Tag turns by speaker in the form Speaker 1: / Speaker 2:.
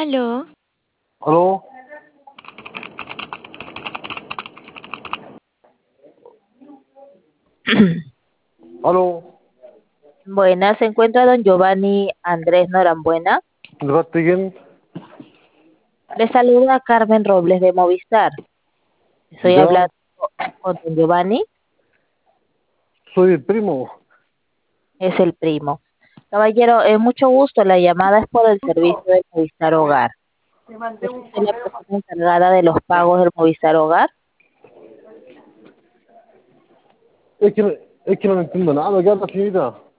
Speaker 1: Aló,
Speaker 2: ¿Aló? ¿Aló?
Speaker 3: Buenas, se encuentra don Giovanni Andrés Norambuena.
Speaker 2: ¿Ratiguen?
Speaker 3: Le saluda Carmen Robles de Movistar. Estoy
Speaker 2: ¿Ya?
Speaker 3: hablando con don Giovanni,
Speaker 2: Soy el primo.
Speaker 3: es el primo. Caballero, mucho gusto. La llamada es por el servicio del Movistar Hogar. ¿Es usted la persona encargada de los pagos del Movistar Hogar?
Speaker 2: Es que no entiendo nada. ¿Qué habla, señorita?